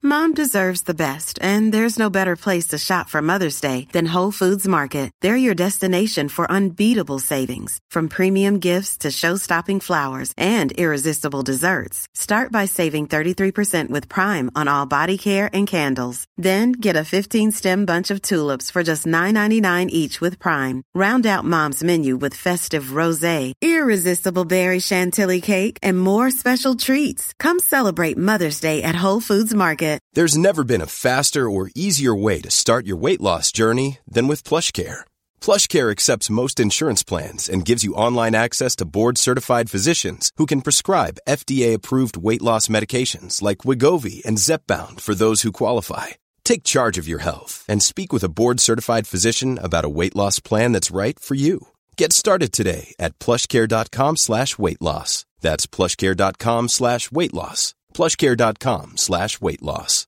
Mom deserves the best, and there's no better place to shop for Mother's Day than Whole Foods Market. They're your destination for unbeatable savings, from premium gifts to show-stopping flowers and irresistible desserts. Start by saving 33% with Prime on all body care and candles. Then get a 15-stem bunch of tulips for just $9.99 each with Prime. Round out Mom's menu with festive rosé, irresistible berry chantilly cake, and more special treats. Come celebrate Mother's Day at Whole Foods Market. There's never been a faster or easier way to start your weight loss journey than with PlushCare. PlushCare accepts most insurance plans and gives you online access to board-certified physicians who can prescribe FDA-approved weight loss medications like Wegovy and Zepbound for those who qualify. Take charge of your health and speak with a board-certified physician about a weight loss plan that's right for you. Get started today at plushcare.com/weight loss. That's plushcare.com/weight loss. plushcare.com/weight loss.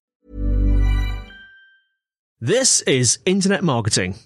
This is Internet Marketing.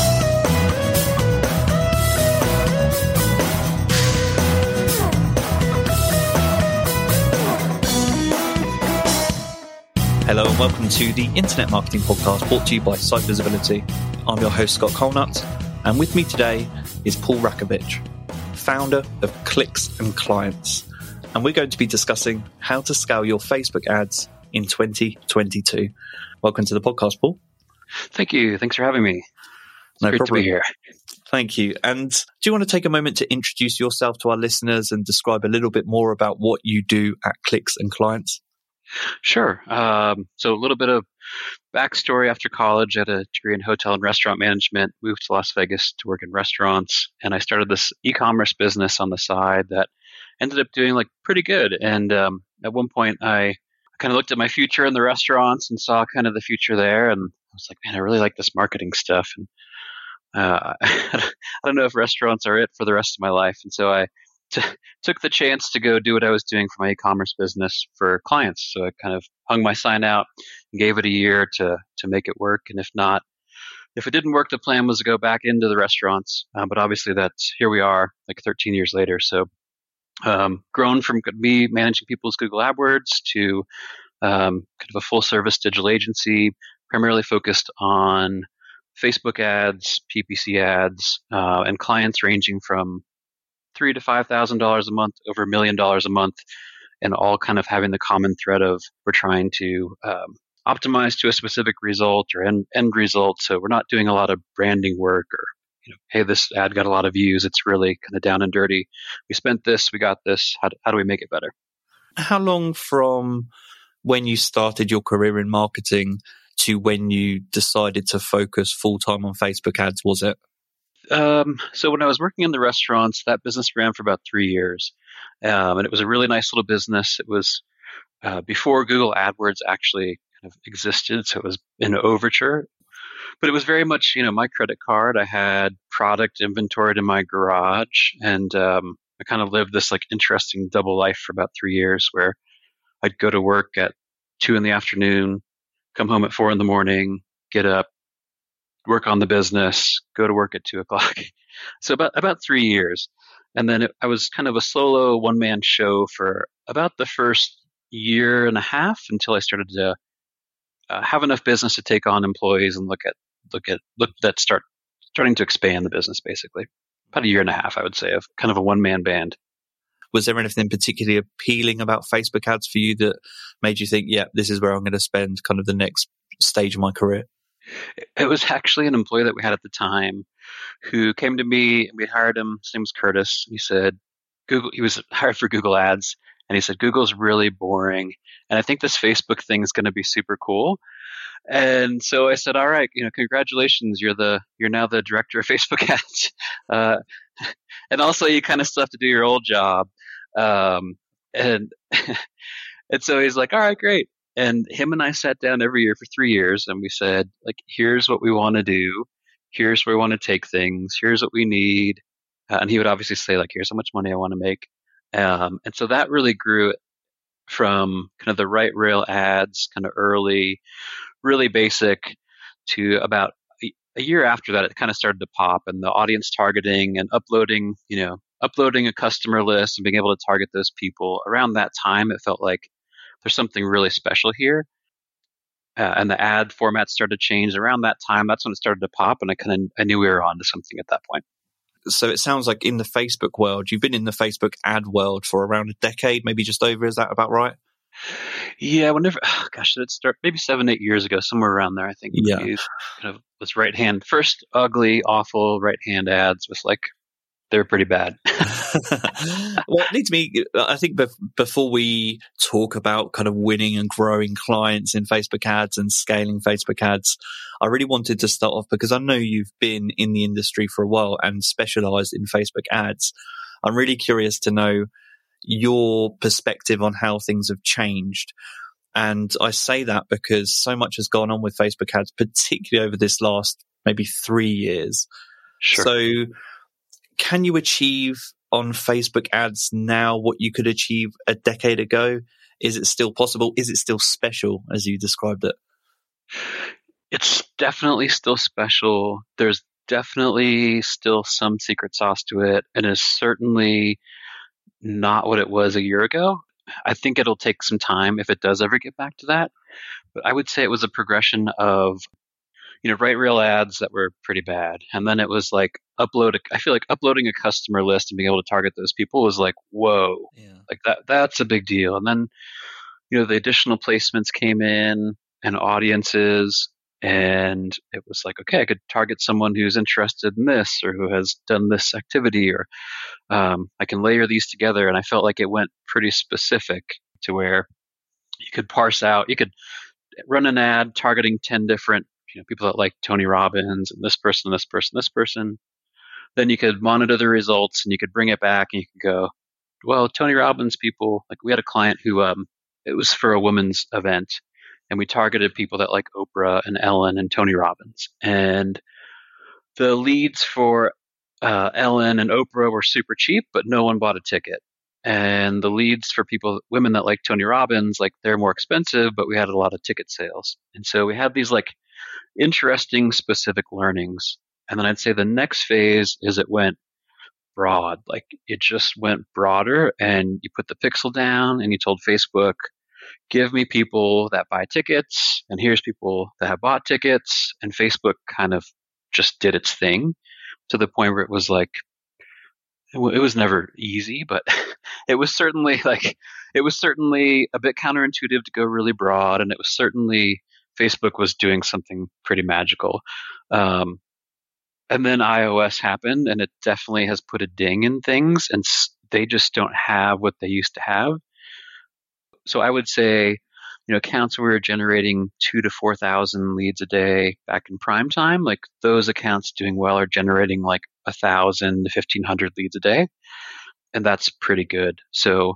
Hello and welcome to the Internet Marketing Podcast, brought to you by Site Visibility. I'm your host, Scott Colnut, and with me today is Paul Rakovich, founder of Clicks and Clients. And we're going to be discussing how to scale your Facebook ads in 2022. Welcome to the podcast, Paul. Thank you. Thanks for having me. It's great to be here. Thank you. And do you want to take a moment to introduce yourself to our listeners and describe a little bit more about what you do at Clicks and Clients? Sure. So a little bit of backstory. After college, I had a degree in hotel and restaurant management, moved to Las Vegas to work in restaurants, and I started this e-commerce business on the side that ended up doing pretty good. And at one point, I kind of looked at my future in the restaurants and saw kind of the future there. And I was like, man, I really like this marketing stuff. And I don't know if restaurants are it for the rest of my life. And so I took the chance to go do what I was doing for my e-commerce business for clients. So I kind of hung my sign out and gave it a year to make it work. And if it didn't work, the plan was to go back into the restaurants. But obviously here we are 13 years later. So grown from me managing people's Google AdWords to kind of a full service digital agency, primarily focused on Facebook ads, PPC ads, and clients ranging from $3,000 to $5,000 a month, over $1 million a month, and all kind of having the common thread of we're trying to optimize to a specific result or end result. So we're not doing a lot of branding work or, hey, this ad got a lot of views. It's really kind of down and dirty. We spent this, we got this. How do we make it better? How long from when you started your career in marketing to when you decided to focus full-time on Facebook ads was it? So when I was working in the restaurants, that business ran for about 3 years. And it was a really nice little business. It was before Google AdWords actually kind of existed. So it was in Overture. But it was very much, my credit card. I had product inventoried in my garage. And I kind of lived this interesting double life for about 3 years where I'd go to work at 2 p.m, come home at 4 a.m, get up, work on the business, go to work at 2 o'clock. So about 3 years. And then I was kind of a solo one-man show for about the first year and a half until I started to have enough business to take on employees and starting to expand the business, basically. About a year and a half, I would say, of kind of a one-man band. Was there anything particularly appealing about Facebook ads for you that made you think, yeah, this is where I'm going to spend kind of the next stage of my career? It was actually an employee that we had at the time who came to me, and we hired him. His name was Curtis. He said, he was hired for Google Ads, and he said, Google's really boring, and I think this Facebook thing is going to be super cool. And so I said, all right, congratulations, you're now the director of Facebook ads. And also you kind of still have to do your old job. And so he's like, all right, great. And him and I sat down every year for 3 years and we said, here's what we want to do. Here's where we want to take things. Here's what we need. And he would obviously say, here's how much money I want to make. And so that really grew from kind of the right rail ads, kind of early, really basic, to about a year after that, it kind of started to pop, and the audience targeting and uploading a customer list and being able to target those people. Around that time, it felt like there's something really special here. and the ad format started to change around that time. That's when it started to pop, and I knew we were on to something at that point. So it sounds like in the Facebook world, you've been in the Facebook ad world for around a decade, maybe just over. Is that about right? Yeah, did it start? Maybe 7-8 years ago, somewhere around there. I think. Yeah. Kind of was first ugly, awful right-hand ads was like, they were pretty bad. Well, it leads me, I think before we talk about kind of winning and growing clients in Facebook ads and scaling Facebook ads, I really wanted to start off because I know you've been in the industry for a while and specialized in Facebook ads. I'm really curious to know your perspective on how things have changed. And I say that because so much has gone on with Facebook ads, particularly over this last maybe 3 years. Sure. So can you achieve on Facebook ads now what you could achieve a decade ago? Is it still possible? Is it still special as you described it? It's definitely still special. There's definitely still some secret sauce to it, and it's certainly not what it was a year ago. I think it'll take some time if it does ever get back to that. But I would say it was a progression of, write real ads that were pretty bad. And then it was like I feel like uploading a customer list and being able to target those people was like, whoa, like that's a big deal. And then, the additional placements came in and audiences, and it was like, okay, I could target someone who's interested in this or who has done this activity, or I can layer these together. And I felt like it went pretty specific to where you could parse out, you could run an ad targeting 10 different people that like Tony Robbins and this person, this person, this person. Then you could monitor the results and you could bring it back and you could go, well, Tony Robbins people, like we had a client who, it was for a women's event, and we targeted people that like Oprah and Ellen and Tony Robbins. And the leads for Ellen and Oprah were super cheap, but no one bought a ticket. And the leads for women that like Tony Robbins, like they're more expensive, but we had a lot of ticket sales. And so we had these like interesting specific learnings. And then I'd say the next phase is it went broad. Like it just went broader, and you put the pixel down and you told Facebook, give me people that buy tickets, and here's people that have bought tickets. And Facebook kind of just did its thing to the point where it was like, it was never easy, but it was certainly a bit counterintuitive to go really broad. And it was certainly, Facebook was doing something pretty magical. And then iOS happened, and it definitely has put a ding in things, and they just don't have what they used to have. So I would say, accounts where we were generating 2,000 to 4,000 leads a day back in prime time, like those accounts doing well are generating like 1,000 to 1,500 leads a day. And that's pretty good. So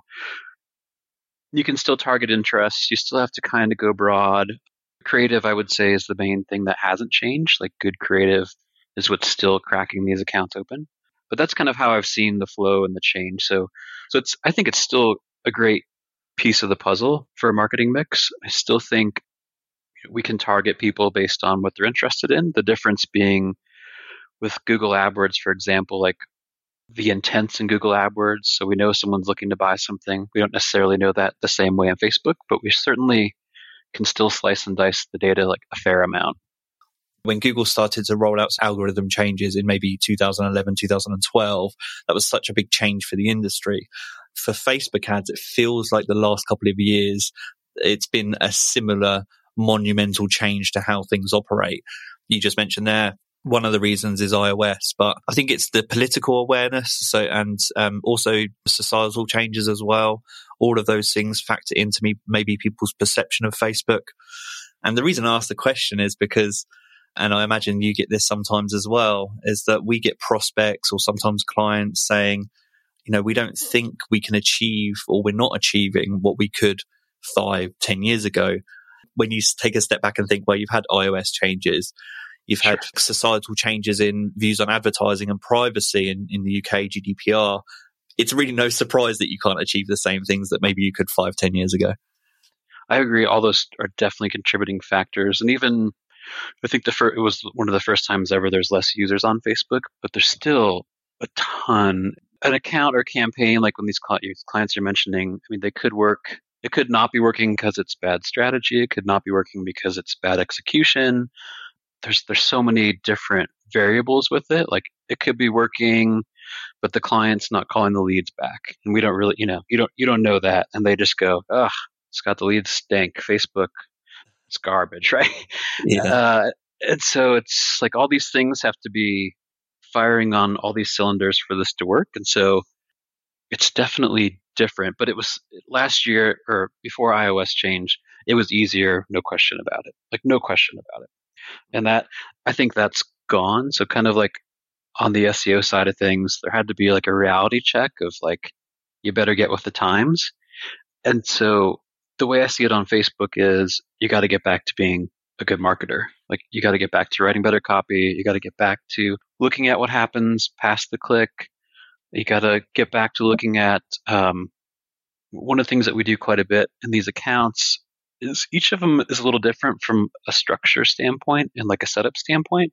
you can still target interests. You still have to kind of go broad. Creative, I would say, is the main thing that hasn't changed. Like good creative is what's still cracking these accounts open. But that's kind of how I've seen the flow and the change. So I think it's still a great piece of the puzzle for a marketing mix. I still think we can target people based on what they're interested in. The difference being with Google AdWords, for example, like the intents in Google AdWords. So we know someone's looking to buy something. We don't necessarily know that the same way on Facebook, but we certainly can still slice and dice the data like a fair amount. When Google started to roll out algorithm changes in maybe 2011, 2012, that was such a big change for the industry. For Facebook ads, it feels like the last couple of years, it's been a similar monumental change to how things operate. You just mentioned there, one of the reasons is iOS, but I think it's the political awareness, and also societal changes as well. All of those things factor into maybe people's perception of Facebook. And the reason I ask the question is because, and I imagine you get this sometimes as well, is that we get prospects or sometimes clients saying, we don't think we can achieve, or we're not achieving what we could 5-10 years ago. When you take a step back and think, well, you've had iOS changes, you've had societal changes in views on advertising and privacy in the UK, GDPR. It's really no surprise that you can't achieve the same things that maybe you could 5-10 years ago. I agree. All those are definitely contributing factors. And even, I think it was one of the first times ever there's less users on Facebook, but there's still a ton. An account or campaign, like when these clients you're mentioning, I mean, they could work It could not be working because it's bad strategy. It could not be working because it's bad execution. There's so many different variables with it. Like it could be working, but the client's not calling the leads back, and we don't really, you don't know that, and they just go, ugh, Scott, the leads stink. Facebook, it's garbage, right? Yeah. And so it's like all these things have to be firing on all these cylinders for this to work, and so it's definitely different. But it was last year or before iOS changed, it was easier, no question about it. Like no question about it. And that, I think that's gone. So kind of like on the SEO side of things, there had to be like a reality check of like, you better get with the times. And so the way I see it on Facebook is you got to get back to being a good marketer. Like you got to get back to writing better copy. You got to get back to looking at what happens past the click. You got to get back to looking at one of the things that we do quite a bit in these accounts is each of them is a little different from a structure standpoint and like a setup standpoint.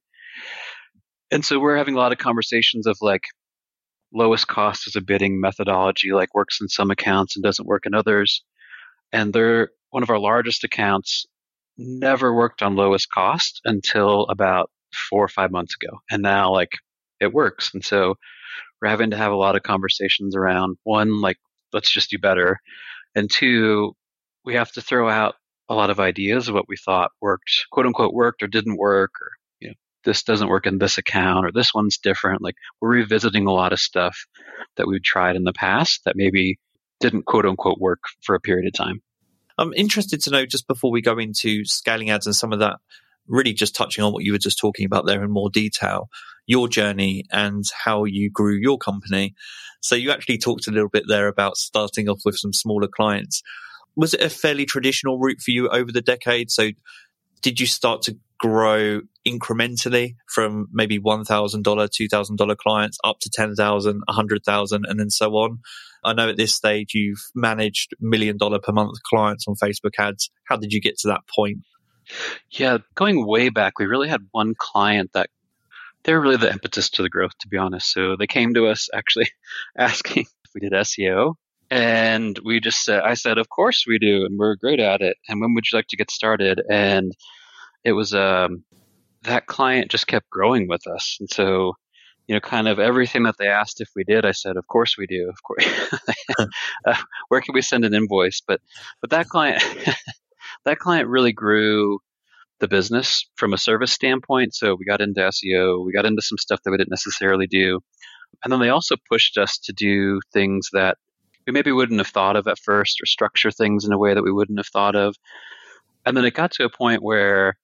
And so we're having a lot of conversations of like lowest cost as a bidding methodology, like works in some accounts and doesn't work in others. And they're one of our largest accounts never worked on lowest cost until about 4 or 5 months ago. And now like it works. And so we're having to have a lot of conversations around one, like let's just do better. And two, we have to throw out a lot of ideas of what we thought worked, quote unquote, worked or didn't work, or this doesn't work in this account, or this one's different. Like we're revisiting a lot of stuff that we've tried in the past that maybe didn't quote unquote work for a period of time. I'm interested to know, just before we go into scaling ads and some of that, really just touching on what you were just talking about there in more detail, your journey and how you grew your company. So you actually talked a little bit there about starting off with some smaller clients. Was it a fairly traditional route for you over the decade? So did you start to grow incrementally from maybe $1,000, $2,000 clients up to 10,000, 100,000, and then so on? I know at this stage you've managed $1 million per month clients on Facebook ads. How did you get to that point? Yeah, going way back, we really had one client that they're really the impetus to the growth, to be honest. So they came to us actually asking if we did SEO. And we just said, I said, of course we do. And we're great at it. And when would you like to get started? And it was, that client just kept growing with us. And so, kind of everything that they asked if we did, I said, of course we do. Of course. Where can we send an invoice? But that client, that client really grew the business from a service standpoint. So we got into SEO, we got into some stuff that we didn't necessarily do. And then they also pushed us to do things that we maybe wouldn't have thought of at first, or structure things in a way that we wouldn't have thought of. And then it got to a point where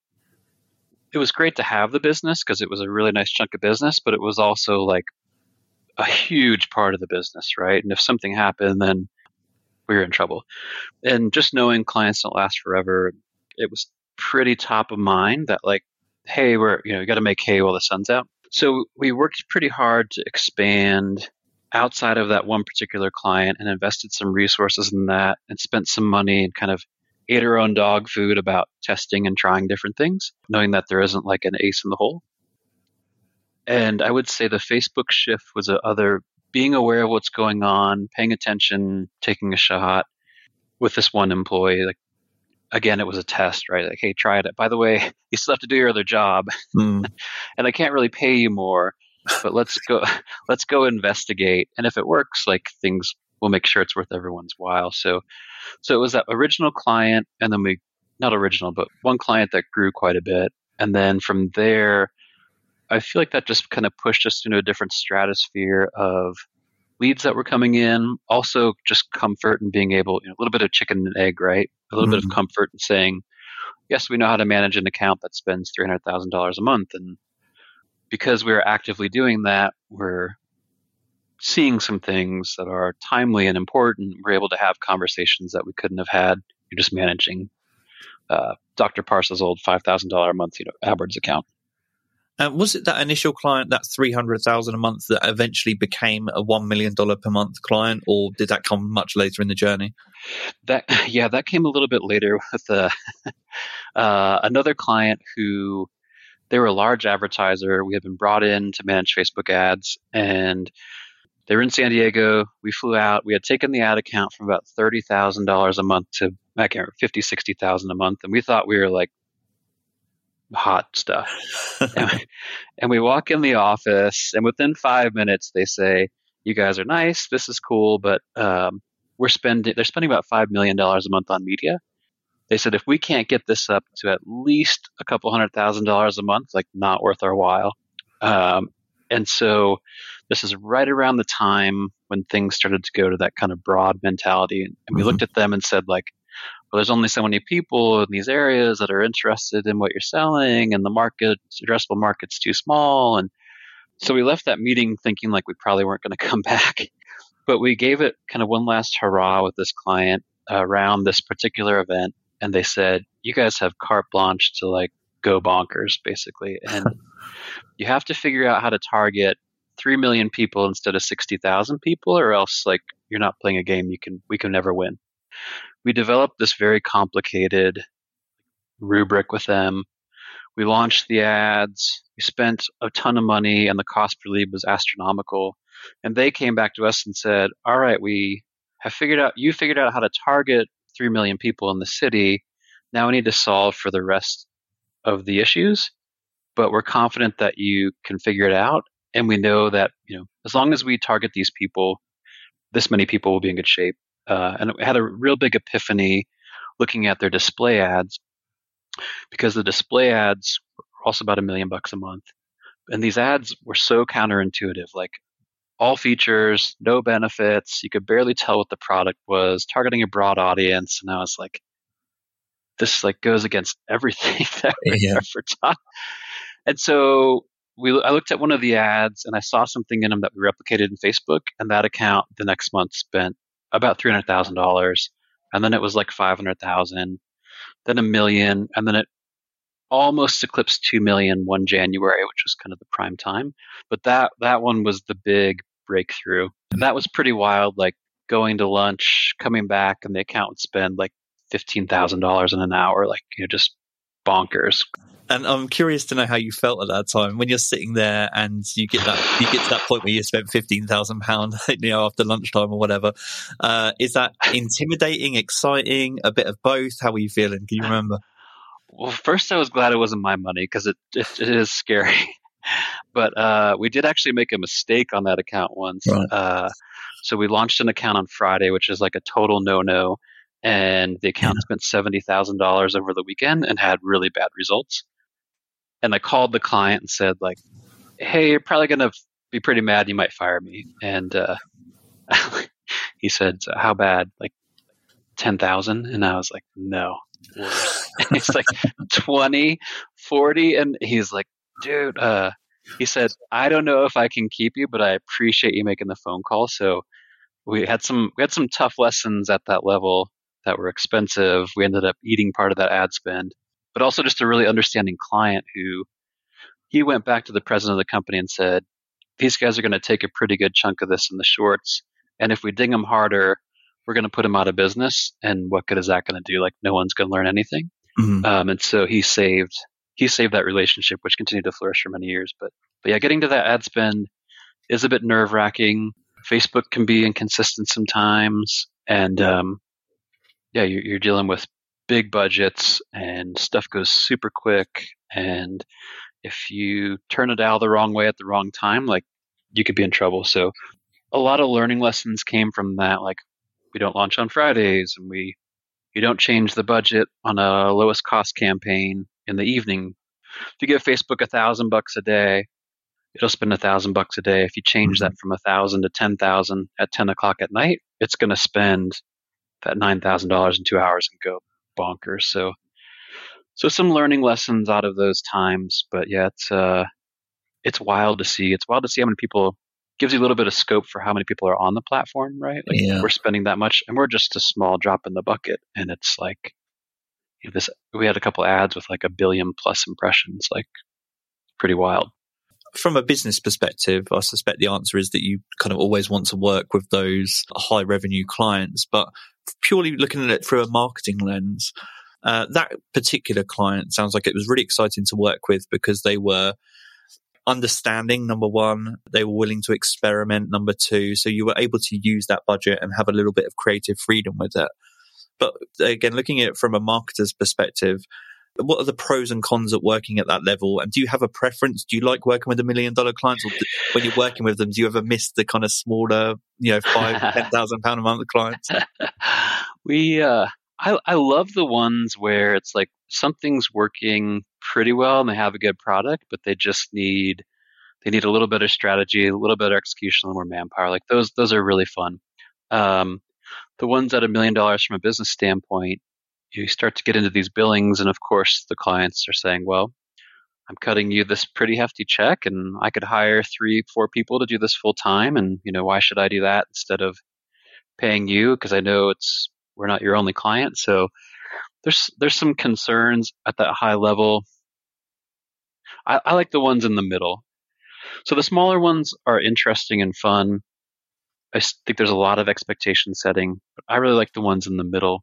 it was great to have the business because it was a really nice chunk of business, but it was also like a huge part of the business, right? And if something happened, then we were in trouble. And just knowing clients don't last forever, it was pretty top of mind that like, hey, we got to make hay while the sun's out. So we worked pretty hard to expand outside of that one particular client and invested some resources in that and spent some money and kind of ate our own dog food about testing and trying different things, knowing that there isn't like an ace in the hole. And I would say the Facebook shift was being aware of what's going on, paying attention, taking a shot with this one employee. Like, again, it was a test, right? Like, hey, try it. By the way, you still have to do your other job. And I can't really pay you more, but let's go investigate. And if it works, like things, we'll make sure it's worth everyone's while. So it was that original client, and then not original, but one client that grew quite a bit. And then from there, I feel like that just kind of pushed us into a different stratosphere of leads that were coming in. Also just comfort and being able, a little bit of chicken and egg, right? A little bit of comfort in saying, yes, we know how to manage an account that spends $300,000 a month. And because we're actively doing that, we're seeing some things that are timely and important. We're able to have conversations that we couldn't have had. You're just managing Dr. Parsa's old $5,000 a month, AdWords account. Was it that initial client, that $300,000 a month, that eventually became a $1 million per month client, or did that come much later in the journey? That came a little bit later with another client who, they were a large advertiser. We had been brought in to manage Facebook ads, and They were in San Diego. We flew out. We had taken the ad account from about $30,000 a month to, I can't remember, 50, 60,000 a month. And we thought we were like hot stuff. And we walk in the office, and within 5 minutes, they say, "You guys are nice. This is cool, but they're spending about $5 million a month on media." They said, if we can't get this up to at least a couple $100,000 a month, like, not worth our while. And so this is right around the time when things started to go to that kind of broad mentality. And we looked at them and said, like, well, there's only so many people in these areas that are interested in what you're selling, and the addressable market's too small. And so we left that meeting thinking like we probably weren't going to come back. But we gave it kind of one last hurrah with this client around this particular event. And they said, you guys have carte blanche to like go bonkers, basically. And you have to figure out how to target 3 million people instead of 60,000 people, or else like you're not playing a game we can never win. We developed this very complicated rubric with them. We launched the ads. We spent a ton of money, and the cost per lead was astronomical. And they came back to us and said, all right, you figured out how to target 3 million people in the city. Now we need to solve for the rest of the issues, but we're confident that you can figure it out. And we know that, as long as we target these people, this many people will be in good shape. And it had a real big epiphany looking at their display ads, because the display ads were also about $1 million a month. And these ads were so counterintuitive, like all features, no benefits. You could barely tell what the product was, targeting a broad audience. And I was like, this like goes against everything that we ever taught. And so I looked at one of the ads and I saw something in them that we replicated in Facebook, and that account the next month spent about $300,000. And then it was like 500,000, then $1 million. And then it almost eclipsed 2 million one January, which was kind of the prime time. But that one was the big breakthrough. And that was pretty wild, like going to lunch, coming back, and the account would spend like $15,000 in an hour, like, just bonkers. And I'm curious to know how you felt at that time when you're sitting there and you get to that point where you spent £15,000, after lunchtime or whatever. Is that intimidating, exciting, a bit of both? How were you feeling? Can you remember? Well, first I was glad it wasn't my money, because it is scary. But we did actually make a mistake on that account once. Right. So we launched an account on Friday, which is like a total no-no. And the account spent $70,000 over the weekend and had really bad results. And I called the client and said, like, hey, you're probably going to be pretty mad. You might fire me. And he said, so how bad? Like 10,000? And I was like, no. It's like 20, 40. And he's like, dude, he said, I don't know if I can keep you, but I appreciate you making the phone call. So we had some tough lessons at that level that were expensive. We ended up eating part of that ad spend, but also just a really understanding client who he went back to the president of the company and said, these guys are going to take a pretty good chunk of this in the shorts. And if we ding them harder, we're going to put them out of business. And what good is that going to do? Like, no one's going to learn anything. Mm-hmm. And so he saved that relationship, which continued to flourish for many years. But yeah, getting to that ad spend is a bit nerve wracking. Facebook can be inconsistent sometimes. And, you're dealing with big budgets and stuff goes super quick. And if you turn a dial the wrong way at the wrong time, like, you could be in trouble. So a lot of learning lessons came from that. Like, we don't launch on Fridays, and you don't change the budget on a lowest cost campaign in the evening. If you give Facebook $1,000 a day, it'll spend $1,000 a day. If you change that from 1,000 to 10,000 at 10 o'clock at night, it's going to spend that $9,000 in 2 hours and go bonkers. So some learning lessons out of those times. But yeah, it's wild to see. It's wild to see how many people. Gives you a little bit of scope for how many people are on the platform, right? Like, we're spending that much, and we're just a small drop in the bucket. And it's like, we had a couple ads with like 1 billion plus impressions, like, pretty wild. From a business perspective, I suspect the answer is that you kind of always want to work with those high revenue clients, but purely looking at it through a marketing lens, that particular client sounds like it was really exciting to work with because they were understanding, number one. They were willing to experiment, number two. So you were able to use that budget and have a little bit of creative freedom with it. But again, looking at it from a marketer's perspective, what are the pros and cons of working at that level? And do you have a preference? Do you like working with $1 million clients, or when you're working with them, do you ever miss the kind of smaller, £5,000, £10,000 a month clients? I love the ones where it's like something's working pretty well and they have a good product, but they need a little better strategy, a little better execution, a little more manpower. Like those are really fun. The ones at $1 million from a business standpoint, you start to get into these billings, and of course the clients are saying, well, I'm cutting you this pretty hefty check and I could hire 3-4 people to do this full time, and why should I do that instead of paying you, because I know we're not your only client. So there's some concerns at that high level. I like the ones in the middle. So the smaller ones are interesting and fun. I think there's a lot of expectation setting, but I really like the ones in the middle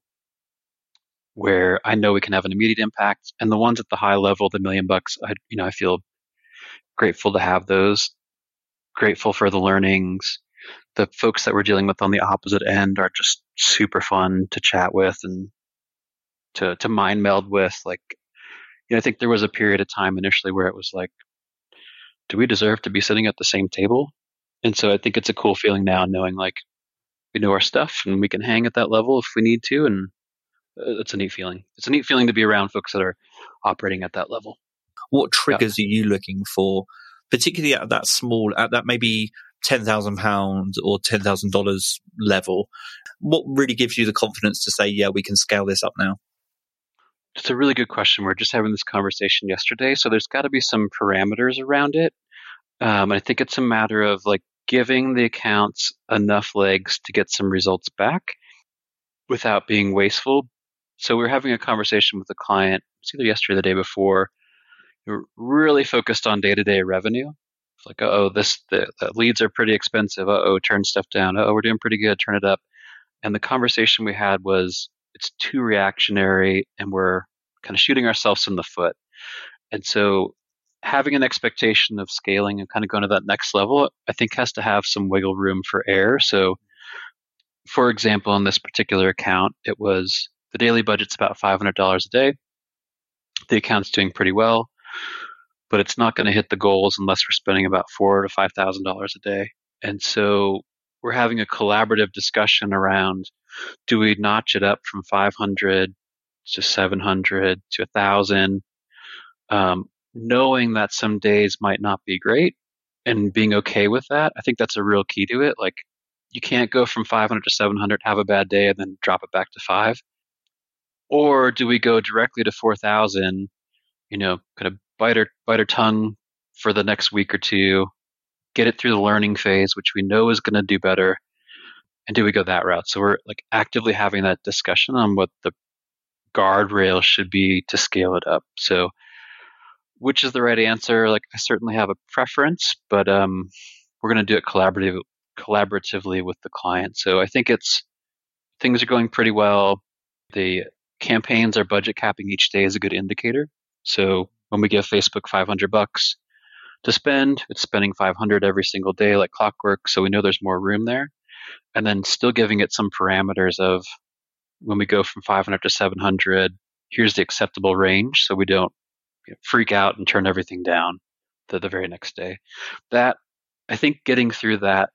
where I know we can have an immediate impact. And the ones at the high level, the $1 million, I feel grateful to have those, grateful for the learnings. The folks that we're dealing with on the opposite end are just super fun to chat with and to mind meld with. Like, I think there was a period of time initially where it was like, do we deserve to be sitting at the same table? And so I think it's a cool feeling now knowing like we know our stuff and we can hang at that level if we need to. And it's a neat feeling. It's a neat feeling to be around folks that are operating at that level. What triggers are you looking for, particularly at that maybe £10,000 or $10,000 level? What really gives you the confidence to say, yeah, we can scale this up now? It's a really good question. We were just having this conversation yesterday. So there's got to be some parameters around it. And I think it's a matter of like giving the accounts enough legs to get some results back without being wasteful. So we were having a conversation with a client, it's either yesterday or the day before. We're really focused on day-to-day revenue. It's like, the leads are pretty expensive. Turn stuff down. We're doing pretty good. Turn it up. And the conversation we had was, it's too reactionary and we're kind of shooting ourselves in the foot. And so having an expectation of scaling and kind of going to that next level, I think has to have some wiggle room for error. So for example, in this particular account, it was the daily budget's about $500 a day. The account's doing pretty well, but it's not going to hit the goals unless we're spending about $4,000 to $5,000 a day. And so we're having a collaborative discussion around, do we notch it up from 500 to 700 to 1,000, knowing that some days might not be great and being okay with that. I think that's a real key to it. Like, you can't go from 500 to 700, have a bad day, and then drop it back to 5. Or do we go directly to 4,000, kind of bite our tongue for the next week or two, get it through the learning phase, which we know is going to do better, and do we go that route? So we're like actively having that discussion on what the guardrail should be to scale it up. So which is the right answer? Like, I certainly have a preference, but we're going to do it collaboratively with the client. So I think things are going pretty well. The campaigns are budget capping each day is a good indicator. So when we give Facebook $500 to spend, it's spending $500 every single day like clockwork. So we know there's more room there. And then still giving it some parameters of when we go from 500 to 700, here's the acceptable range. So we don't freak out and turn everything down the very next day. That, I think getting through that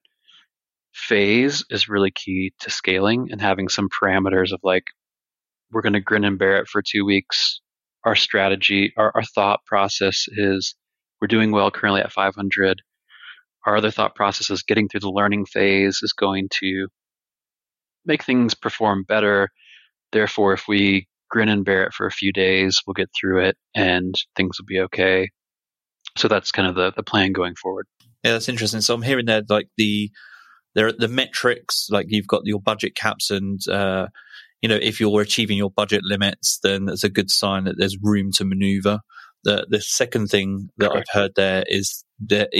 phase is really key to scaling and having some parameters of like, we're going to grin and bear it for 2 weeks. Our strategy, our thought process is we're doing well currently at 500. Our other thought process is getting through the learning phase is going to make things perform better. Therefore, if we grin and bear it for a few days, we'll get through it and things will be okay. So that's kind of the plan going forward. Yeah, that's interesting. So I'm hearing there like the metrics, like you've got your budget caps and if you're achieving your budget limits, then it's a good sign that there's room to maneuver. The second thing that I've heard there is that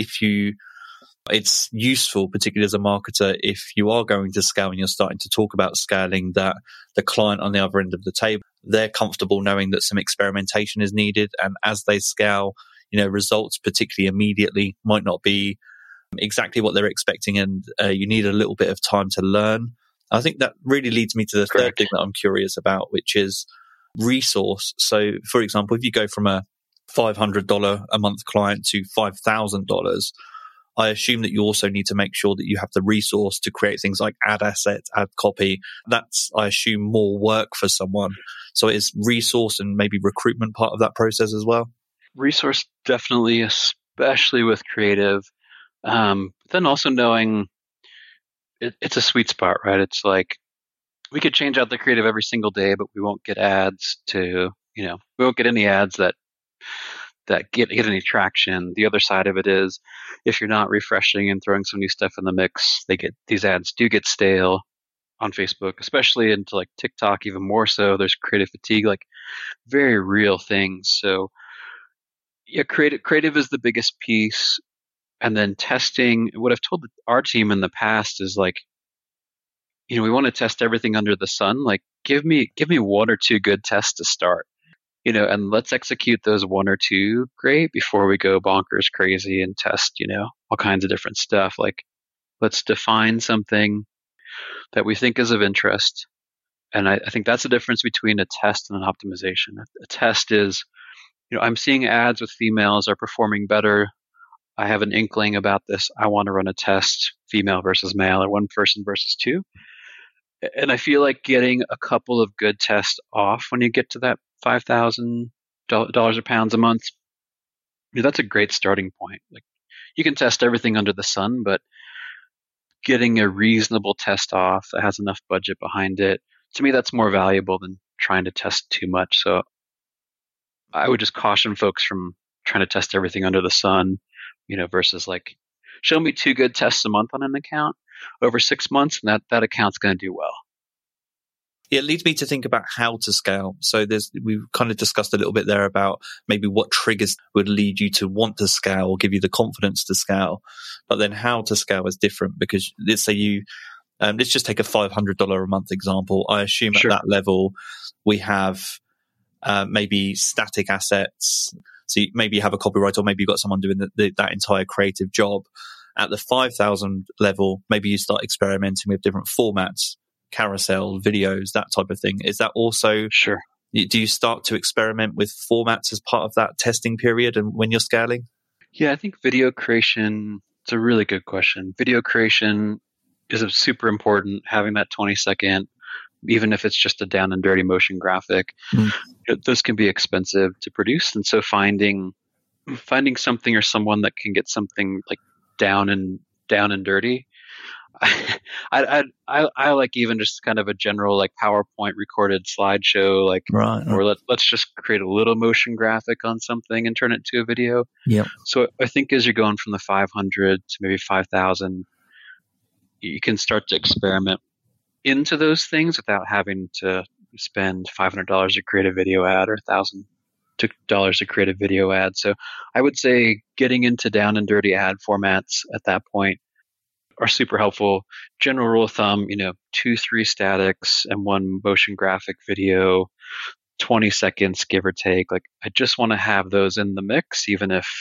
it's useful, particularly as a marketer, if you are going to scale and you're starting to talk about scaling, that the client on the other end of the table, they're comfortable knowing that some experimentation is needed. And as they scale, results particularly immediately, might not be exactly what they're expecting, and you need a little bit of time to learn. I think that really leads me to the third thing that I'm curious about, which is resource. So, for example, if you go from a $500 a month client to $5,000, I assume that you also need to make sure that you have the resource to create things like ad assets, ad copy. That's, I assume, more work for someone. So is resource and maybe recruitment part of that process as well? Resource, definitely, especially with creative. Then also knowing it's a sweet spot, right? It's like we could change out the creative every single day, but we won't get ads we won't get any ads that get any traction. The other side of it is if you're not refreshing and throwing some new stuff in the mix, these ads do get stale on Facebook, especially into like TikTok, even more so. There's creative fatigue, like very real things. So yeah, creative is the biggest piece. And then testing, what I've told our team in the past is like, we want to test everything under the sun. Like give me one or two good tests to start, and let's execute those one or two great before we go bonkers crazy and test, all kinds of different stuff. Like let's define something that we think is of interest. And I think that's the difference between a test and an optimization. A test is, I'm seeing ads with females are performing better. I have an inkling about this. I want to run a test, female versus male, or one person versus two. And I feel like getting a couple of good tests off when you get to that $5,000 or pounds a month, that's a great starting point. Like you can test everything under the sun, but getting a reasonable test off that has enough budget behind it, to me, that's more valuable than trying to test too much. So I would just caution folks from trying to test everything under the sun, versus like, show me 2 good tests a month on an account over 6 months, and that account's going to do well. It leads me to think about how to scale. So we've kind of discussed a little bit there about maybe what triggers would lead you to want to scale or give you the confidence to scale. But then how to scale is different, because let's say let's just take a $500 a month example. I assume Sure. At that level, we have maybe static assets. So maybe you have a copywriter, or maybe you've got someone doing that entire creative job. At the 5,000 level, maybe you start experimenting with different formats, carousel, videos, that type of thing. Is that also Sure? Do you start to experiment with formats as part of that testing period and when you're scaling? Yeah, I think video creation, it's a really good question. Video creation is super important, having that 20-second, even if it's just a down and dirty motion graphic. Those can be expensive to produce. And so finding something or someone that can get something like down and dirty. I like even just kind of a general like PowerPoint recorded slideshow, like, right. Or let's just create a little motion graphic on something and turn it into a video. Yeah. So I think as you're going from the 500 to maybe 5,000, you can start to experiment into those things without having to spend $500 to create a video ad or $1,000 to create a video ad. So I would say getting into down and dirty ad formats at that point are super helpful. General rule of thumb, 2-3 statics and 1 motion graphic video, 20 seconds, give or take. Like I just want to have those in the mix, even if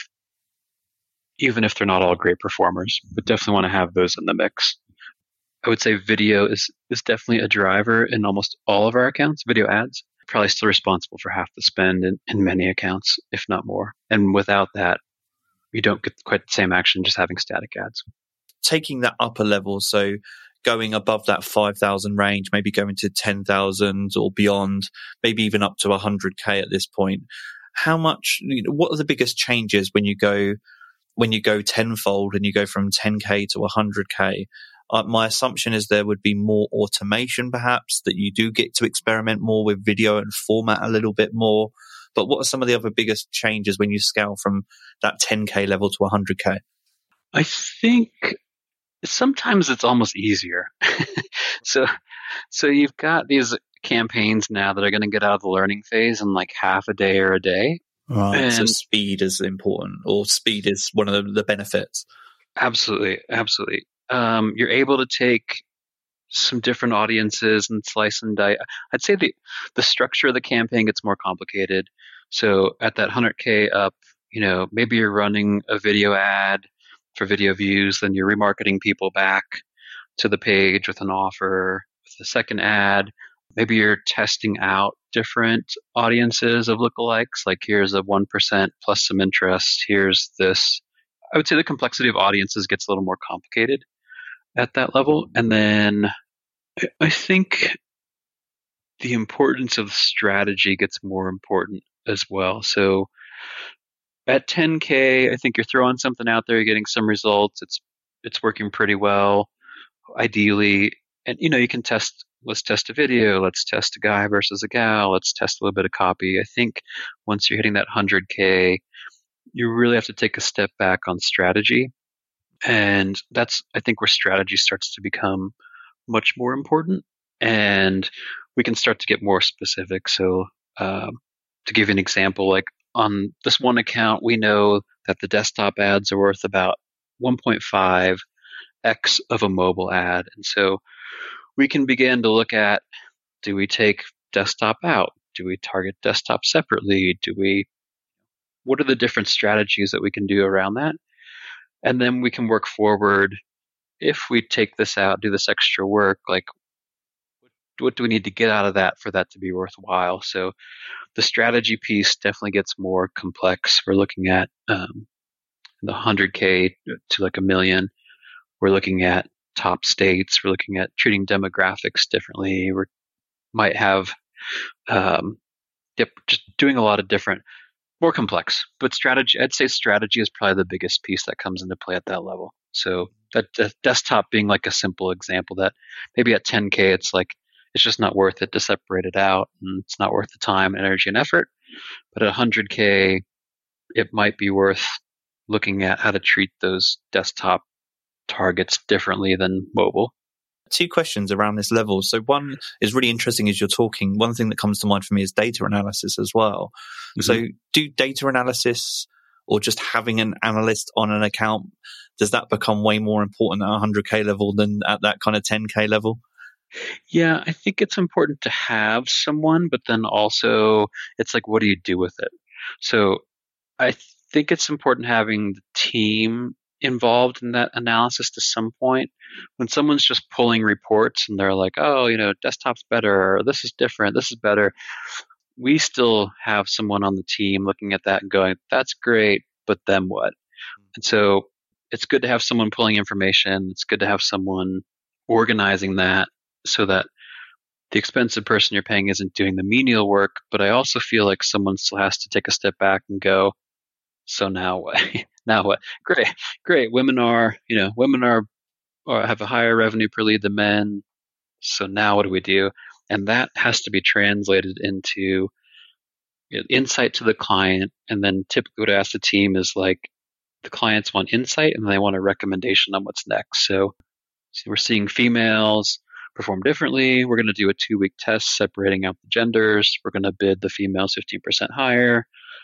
they're not all great performers, but definitely want to have those in the mix. I would say video is definitely a driver in almost all of our accounts. Video ads probably still responsible for half the spend in many accounts, if not more. And without that, you don't get quite the same action just having static ads. Taking that upper level, so going above that 5,000 range, maybe going to 10,000 or beyond, maybe even up to 100K at this point. How much? What are the biggest changes when you go tenfold and you go from 10K to 100K? My assumption is there would be more automation, perhaps, that you do get to experiment more with video and format a little bit more. But what are some of the other biggest changes when you scale from that 10K level to 100K? I think sometimes it's almost easier. So you've got these campaigns now that are going to get out of the learning phase in like half a day or a day. Right. And so speed is important, or speed is one of the benefits. Absolutely. Absolutely. You're able to take some different audiences and slice and dice. I'd say the structure of the campaign gets more complicated. So at that 100K up, Maybe you're running a video ad for video views, then you're remarketing people back to the page with an offer, with a second ad. Maybe you're testing out different audiences of lookalikes, like here's a 1% plus some interest, here's this. I would say the complexity of audiences gets a little more complicated at that level. And then I think the importance of strategy gets more important as well. So at 10K, I think you're throwing something out there, you're getting some results. It's working pretty well, ideally. And you can test. Let's test a video. Let's test a guy versus a gal. Let's test a little bit of copy. I think once you're hitting that 100K, you really have to take a step back on strategy. And that's, I think, where strategy starts to become much more important. And we can start to get more specific. So to give you an example, like on this one account, we know that the desktop ads are worth about 1.5x of a mobile ad. And so we can begin to look at, do we take desktop out? Do we target desktop separately? What are the different strategies that we can do around that? And then we can work forward. If we take this out, do this extra work, like what do we need to get out of that for that to be worthwhile? So the strategy piece definitely gets more complex. We're looking at the 100K to like 1 million. We're looking at top states. We're looking at treating demographics differently. We might have just doing a lot of different, more complex. But strategy, I'd say strategy is probably the biggest piece that comes into play at that level. So that desktop being like a simple example, that maybe at 10K, it's like, it's just not worth it to separate it out, and it's not worth the time, energy, and effort. But at 100K, it might be worth looking at how to treat those desktop targets differently than mobile. 2 questions around this level. So one is really interesting as you're talking. One thing that comes to mind for me is data analysis as well. Mm-hmm. So do data analysis or just having an analyst on an account, does that become way more important at 100K level than at that kind of 10K level? Yeah, I think it's important to have someone, but then also it's like, what do you do with it? So I think it's important having the team involved in that analysis to some point. When someone's just pulling reports and they're like, oh, desktop's better, or this is different, this is better, we still have someone on the team looking at that and going, that's great, but then what? And so it's good to have someone pulling information. It's good to have someone organizing that, so that the expensive person you're paying isn't doing the menial work. But I also feel like someone still has to take a step back and go, so now what? Now what? Great. Women are or have a higher revenue per lead than men. So now what do we do? And that has to be translated into insight to the client. And then typically what I ask the team is like, the clients want insight and they want a recommendation on what's next. So we're seeing females perform differently. We're going to do a 2-week test separating out the genders. We're going to bid the females 15% higher.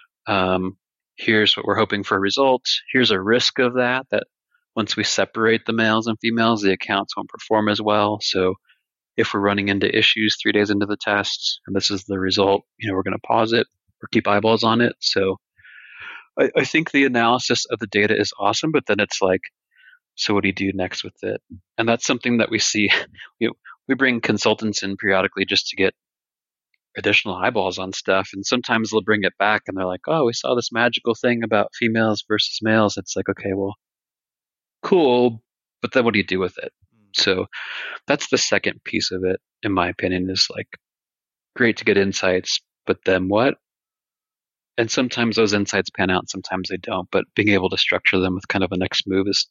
Here's what we're hoping for results. Here's a risk of that once we separate the males and females, the accounts won't perform as well. So if we're running into issues 3 days into the test and this is the result, we're going to pause it or keep eyeballs on it. So I think the analysis of the data is awesome, but then it's like, so what do you do next with it? And that's something that we see. We bring consultants in periodically just to get additional eyeballs on stuff. And sometimes they'll bring it back and they're like, oh, we saw this magical thing about females versus males. It's like, okay, well, cool. But then what do you do with it? So that's the second piece of it, in my opinion, is like, great to get insights, but then what? And sometimes those insights pan out, sometimes they don't. But being able to structure them with kind of a next move is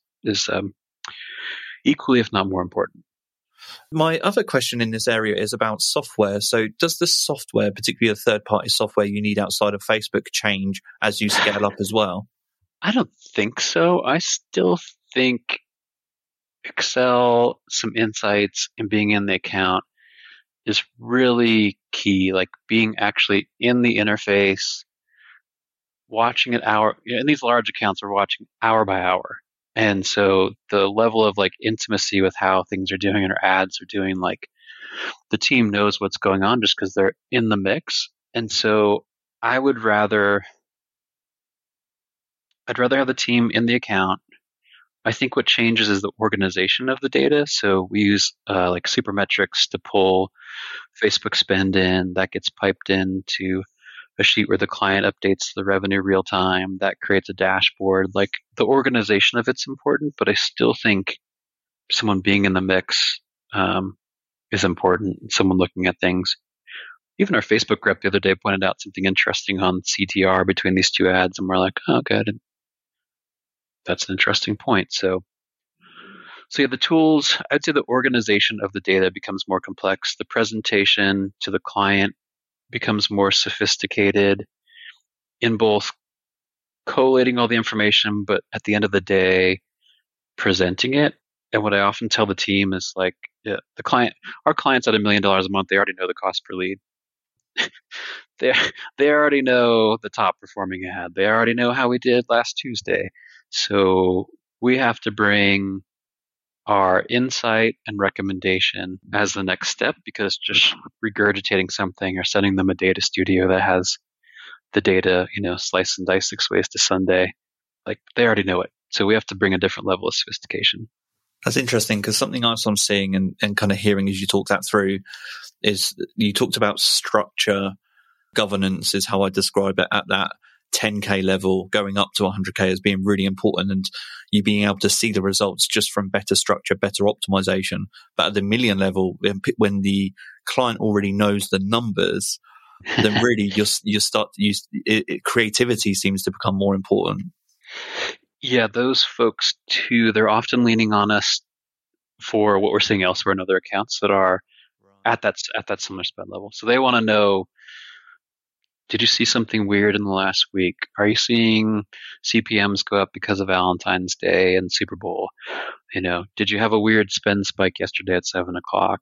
equally, if not more important. My other question in this area is about software. So does the software, particularly the third-party software you need outside of Facebook, change as you scale up as well? I don't think so. I still think Excel, some insights, and being in the account is really key. Like being actually in the interface, watching it in these large accounts, we're watching hour by hour. And so the level of like intimacy with how things are doing and our ads are doing, like the team knows what's going on just because they're in the mix. And so I would rather I'd rather have the team in the account. I think what changes is the organization of the data. So we use like Supermetrics to pull Facebook spend in. That gets piped into a sheet where the client updates the revenue real time. That creates a dashboard. Like the organization of it's important, but I still think someone being in the mix is important. Someone looking at things. Even our Facebook rep the other day pointed out something interesting on CTR between these two ads, and we're like, oh, good. That's an interesting point. So yeah, the tools, I'd say the organization of the data becomes more complex. The presentation to the client becomes more sophisticated in both collating all the information, but at the end of the day, presenting it. And what I often tell the team is like, yeah, our clients at $1 million a month, they already know the cost per lead. They already know the top performing ad. They already know how we did last Tuesday. So we have to bring our insight and recommendation as the next step, because just regurgitating something or sending them a data studio that has the data, slice and dice 6 ways to Sunday, like they already know it. So we have to bring a different level of sophistication. That's interesting, because something else I'm seeing and kind of hearing as you talk that through is you talked about structure, governance is how I describe it, at that 10K level, going up to 100K as being really important, and you being able to see the results just from better structure, better optimization. But at the million level, when the client already knows the numbers, then really creativity seems to become more important. Yeah, those folks too, they're often leaning on us for what we're seeing elsewhere in other accounts that are at that similar spend level. So they want to know, did you see something weird in the last week? Are you seeing CPMs go up because of Valentine's Day and Super Bowl? Did you have a weird spend spike yesterday at 7 o'clock?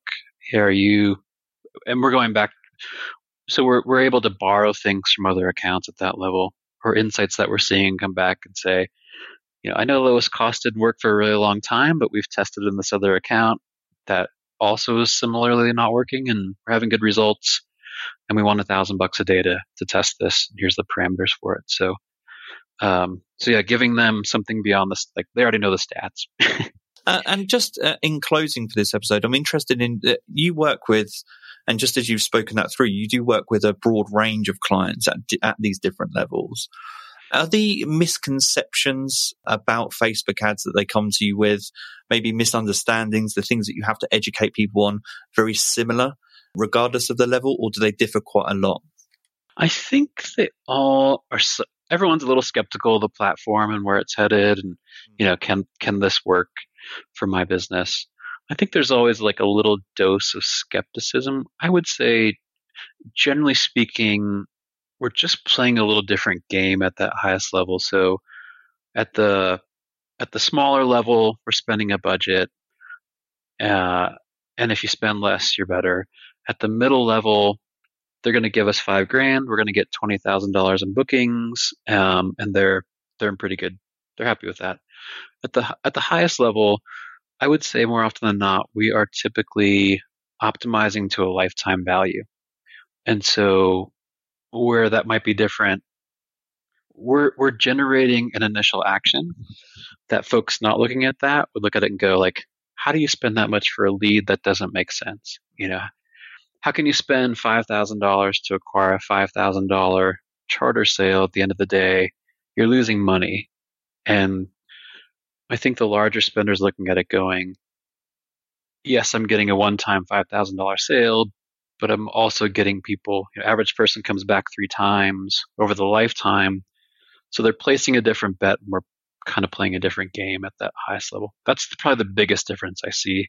And we're going back. So we're able to borrow things from other accounts at that level, or insights that we're seeing, come back and say, I know lowest cost didn't work for a really long time, but we've tested in this other account that also is similarly not working, and we're having good results. And we want $1,000 a day to test this. Here's the parameters for it. So yeah, giving them something beyond this, like they already know the stats. And just in closing for this episode, I'm interested in you work with, and just as you've spoken that through, you do work with a broad range of clients at these different levels. Are the misconceptions about Facebook ads that they come to you with, maybe misunderstandings, the things that you have to educate people on, very similar regardless of the level, or do they differ quite a lot? I think they all are. Everyone's a little skeptical of the platform and where it's headed, and can this work for my business? I think there's always like a little dose of skepticism. I would say, generally speaking, we're just playing a little different game at that highest level. So at the smaller level, we're spending a budget, and if you spend less, you're better. At the middle level, they're going to give us $5,000. We're going to get $20,000 in bookings, and they're in pretty good. They're happy with that. At the highest level, I would say more often than not, we are typically optimizing to a lifetime value, and so where that might be different, we're generating an initial action that folks not looking at that would look at it and go like, how do you spend that much for a lead that doesn't make sense? How can you spend $5,000 to acquire a $5,000 charter sale? At the end of the day, you're losing money. And I think the larger spenders looking at it going, yes, I'm getting a one-time $5,000 sale, but I'm also getting people, average person comes back 3 times over the lifetime. So they're placing a different bet, and we're kind of playing a different game at that highest level. That's probably the biggest difference I see.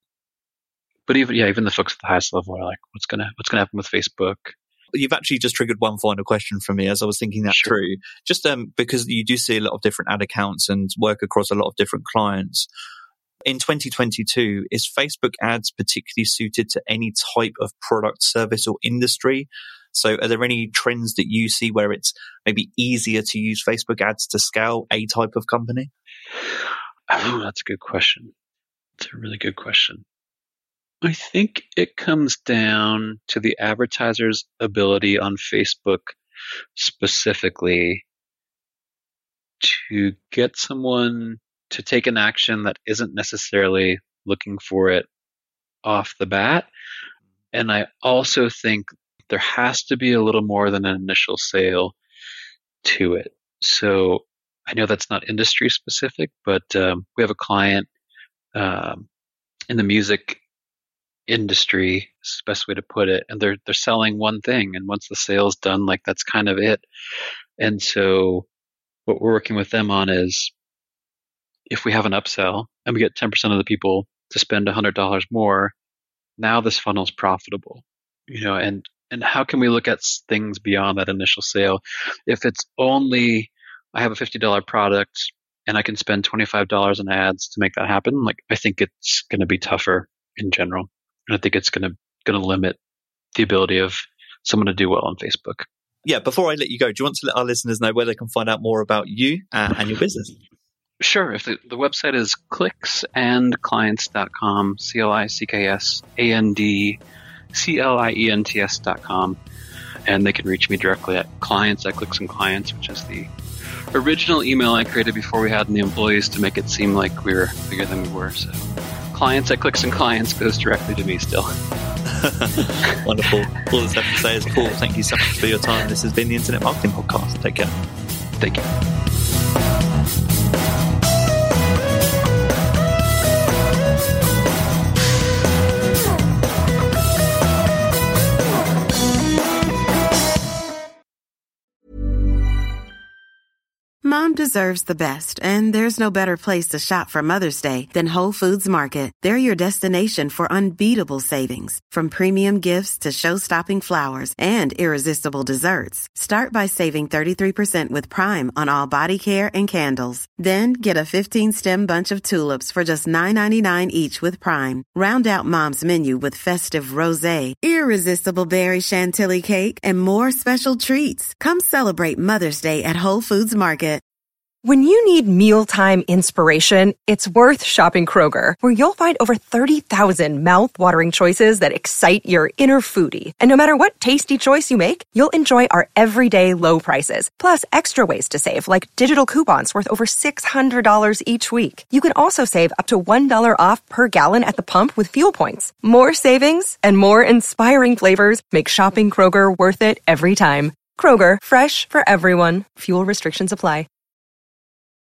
But even the folks at the highest level are like, what's gonna happen with Facebook? You've actually just triggered one final question for me as I was thinking that through. Just because you do see a lot of different ad accounts and work across a lot of different clients. In 2022, is Facebook ads particularly suited to any type of product, service, or industry? So are there any trends that you see where it's maybe easier to use Facebook ads to scale a type of company? Oh, that's a good question. It's a really good question. I think it comes down to the advertiser's ability on Facebook specifically to get someone to take an action that isn't necessarily looking for it off the bat. And I also think there has to be a little more than an initial sale to it. So I know that's not industry specific, but we have a client in the music industry, is the best way to put it, and they're selling one thing, and once the sale's done, like that's kind of it. And so what we're working with them on is if we have an upsell and we get 10% of the people to spend $100 more, now this funnel's profitable, and how can we look at things beyond that initial sale? If it's only I have a $50 product and I can spend $25 in ads to make that happen, like I think it's going to be tougher in general. And I think it's going to limit the ability of someone to do well on Facebook. Yeah, before I let you go, do you want to let our listeners know where they can find out more about you and your business? Sure. If the website is clicksandclients.com, clicksandclients.com, and they can reach me directly at clients@clicksandclients, which is the original email I created before we had any employees to make it seem like we were bigger than we were. So clients@clicksandclients goes directly to me still. Wonderful. All that's left to say is, Paul, thank you so much for your time. This has been the Internet Marketing Podcast. Take care. Thank you. Mom deserves the best, and there's no better place to shop for Mother's Day than Whole Foods Market. They're your destination for unbeatable savings, from premium gifts to show-stopping flowers and irresistible desserts. Start by saving 33% with Prime on all body care and candles. Then get a 15-stem bunch of tulips for just $9.99 each with Prime. Round out Mom's menu with festive rosé, irresistible berry chantilly cake, and more special treats. Come celebrate Mother's Day at Whole Foods Market. When you need mealtime inspiration, it's worth shopping Kroger, where you'll find over 30,000 mouth-watering choices that excite your inner foodie. And no matter what tasty choice you make, you'll enjoy our everyday low prices, plus extra ways to save, like digital coupons worth over $600 each week. You can also save up to $1 off per gallon at the pump with fuel points. More savings and more inspiring flavors make shopping Kroger worth it every time. Kroger, fresh for everyone. Fuel restrictions apply.